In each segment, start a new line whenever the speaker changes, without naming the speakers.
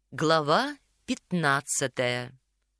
Глава 15.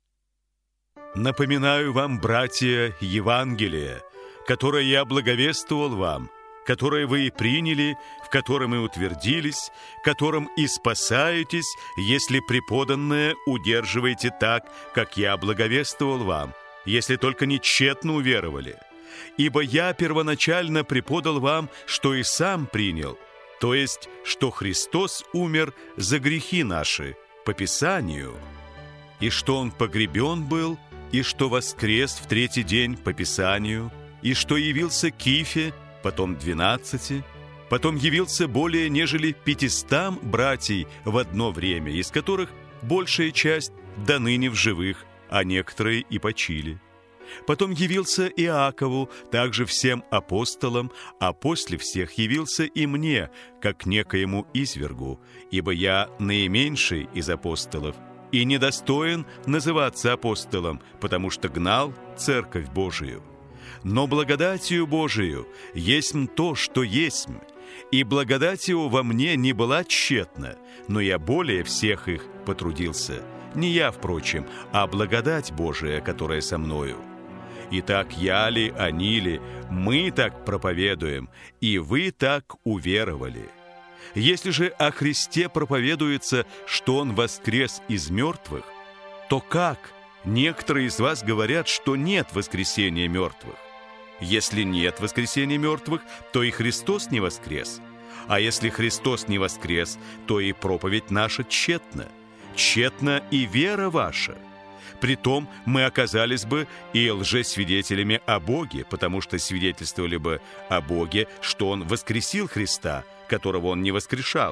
Напоминаю вам, братья, Евангелие, которое я благовествовал вам, которое вы и приняли, в котором и утвердились, которым и спасаетесь, если преподанное удерживаете так, как я благовествовал вам, если только не тщетно уверовали. Ибо я первоначально преподал вам, что и сам принял, то есть, что Христос умер за грехи наши, по Писанию, и что Он погребен был, и что воскрес в третий день по Писанию, и что явился Кифе, потом 12, потом явился более нежели 500 братьей в одно время, из которых большая часть до ныне в живых, а некоторые и почили. Потом явился Иакову, также всем апостолам, а после всех явился и мне, как некоему извергу, ибо я наименьший из апостолов, и недостоин называться апостолом, потому что гнал Церковь Божию. Но благодатью Божию есмь то, что есмь, и благодать Его во мне не была тщетна, но я более всех их потрудился. Не я, впрочем, а благодать Божия, которая со мною. Итак, я ли, они ли, мы так проповедуем, и вы так уверовали. Если же о Христе проповедуется, что Он воскрес из мертвых, то как некоторые из вас говорят, что нет воскресения мертвых? Если нет воскресения мертвых, то и Христос не воскрес. А если Христос не воскрес, то и проповедь наша тщетна. Тщетна и вера ваша. Притом мы оказались бы и лжесвидетелями о Боге, потому что свидетельствовали бы о Боге, что Он воскресил Христа, которого Он не воскрешал,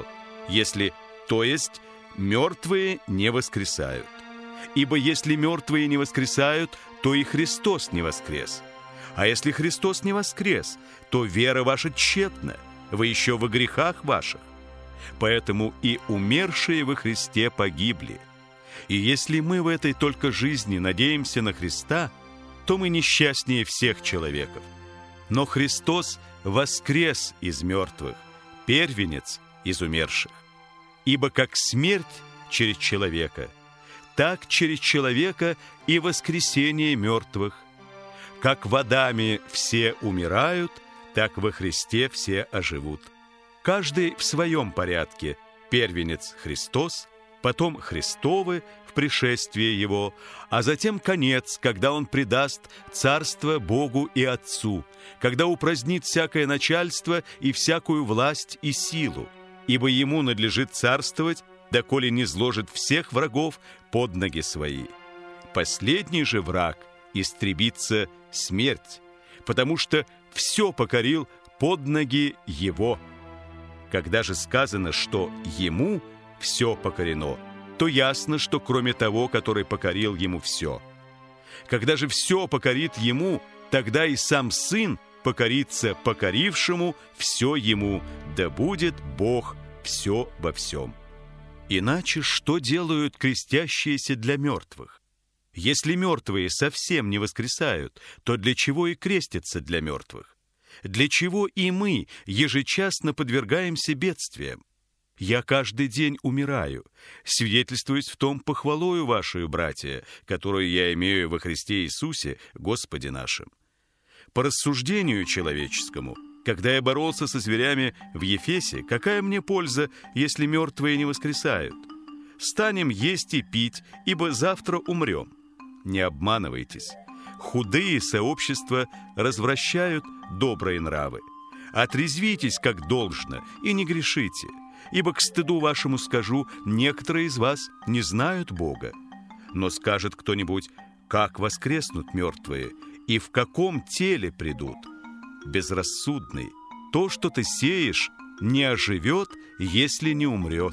то есть мертвые не воскресают. Ибо если мертвые не воскресают, то и Христос не воскрес. А если Христос не воскрес, то вера ваша тщетна, вы еще во грехах ваших. Поэтому и умершие во Христе погибли. И если мы в этой только жизни надеемся на Христа, то мы несчастнее всех человеков. Но Христос воскрес из мертвых, первенец из умерших. Ибо как смерть через человека, так через человека и воскресение мертвых. Как в Адаме все умирают, так во Христе все оживут. Каждый в своем порядке: первенец Христос, потом Христовы в пришествии Его, а затем конец, когда Он предаст царство Богу и Отцу, когда упразднит всякое начальство и всякую власть и силу, ибо Ему надлежит царствовать, доколе не зложит всех врагов под ноги Свои. Последний же враг истребится смерть, потому что все покорил под ноги Его. Когда же сказано, что Ему все покорено, то ясно, что кроме того, который покорил Ему все. Когда же все покорит Ему, тогда и сам Сын покорится покорившему все Ему, да будет Бог все во всем. Иначе что делают крестящиеся для мертвых? Если мертвые совсем не воскресают, то для чего и крестятся для мертвых? Для чего и мы ежечасно подвергаемся бедствиям? Я каждый день умираю, свидетельствуясь в том похвалою вашей, братья, которую я имею во Христе Иисусе, Господе нашим. По рассуждению человеческому, когда я боролся со зверями в Ефесе, какая мне польза, если мертвые не воскресают? Станем есть и пить, ибо завтра умрем. Не обманывайтесь. Худые сообщества развращают добрые нравы. Отрезвитесь, как должно, и не грешите. Ибо к стыду вашему скажу, некоторые из вас не знают Бога. Но скажет кто-нибудь: как воскреснут мертвые, и в каком теле придут? Безрассудный, то, что ты сеешь, не оживет, если не умрет.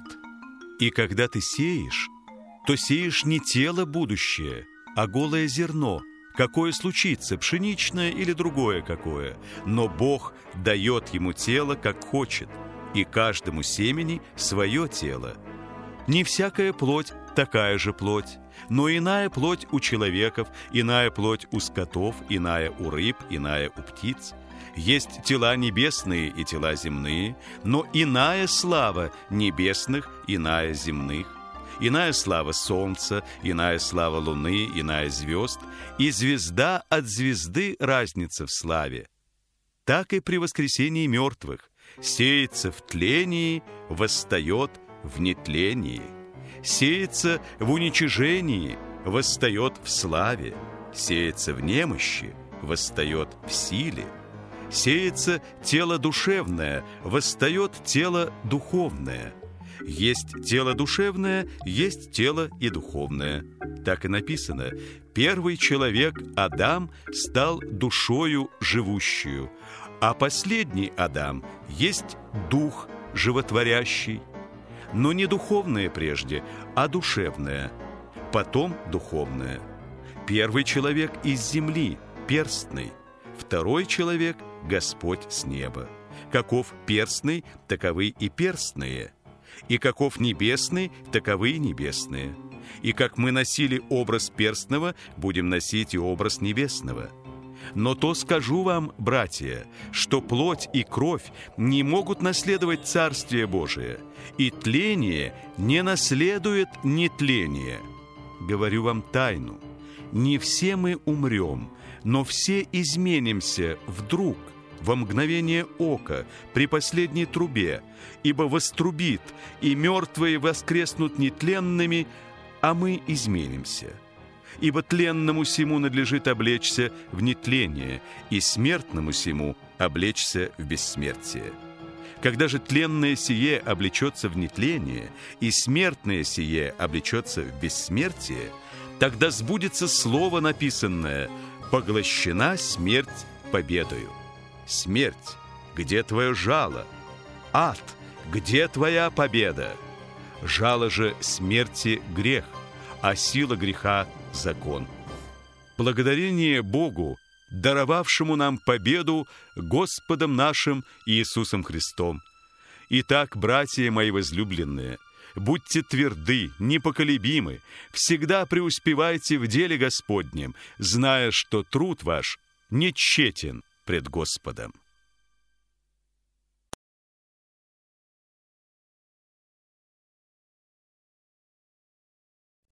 И когда ты сеешь, то сеешь не тело будущее, а голое зерно, какое случится, пшеничное или другое какое, но Бог дает ему тело, как хочет, и каждому семени свое тело. Не всякая плоть такая же плоть, но иная плоть у человеков, иная плоть у скотов, иная у рыб, иная у птиц. Есть тела небесные и тела земные, но иная слава небесных, иная земных. иная слава солнца, иная слава луны, иная звезд, и звезда от звезды разница в славе. Так и при воскресении мертвых сеется в тлении, восстает в нетлении, сеется в уничижении, восстает в славе, сеется в немощи, восстает в силе, сеется тело душевное, восстает тело духовное. Есть тело душевное, есть тело и духовное. Так и написано: первый человек, Адам, стал душою живущую, а последний Адам есть дух животворящий. Но не духовное прежде, а душевное, потом духовное. Первый человек из земли, перстный, второй человек — Господь с неба. Каков перстный, таковы и перстные. И каков небесный, таковы и небесные. И как мы носили образ перстного, будем носить и образ небесного. Но то скажу вам, братья, что плоть и кровь не могут наследовать Царствие Божие, и тление не наследует нетление. Говорю вам тайну: не все мы умрем, но все изменимся вдруг, во мгновение ока, при последней трубе, ибо вострубит, и мертвые воскреснут нетленными, а мы изменимся. Ибо тленному сему надлежит облечься в нетление, и смертному сему облечься в бессмертие. Когда же тленное сие облечется в нетление, и смертное сие облечется в бессмертие, тогда сбудется слово написанное: «Поглощена смерть победою». Смерть, где твое жало? Ад, где твоя победа? Жало же смерти — грех, а сила греха — закон. Благодарение Богу, даровавшему нам победу Господом нашим Иисусом Христом. Итак, братья мои возлюбленные, будьте тверды, непоколебимы, всегда преуспевайте в деле Господнем, зная, что труд ваш не тщетен пред Господом.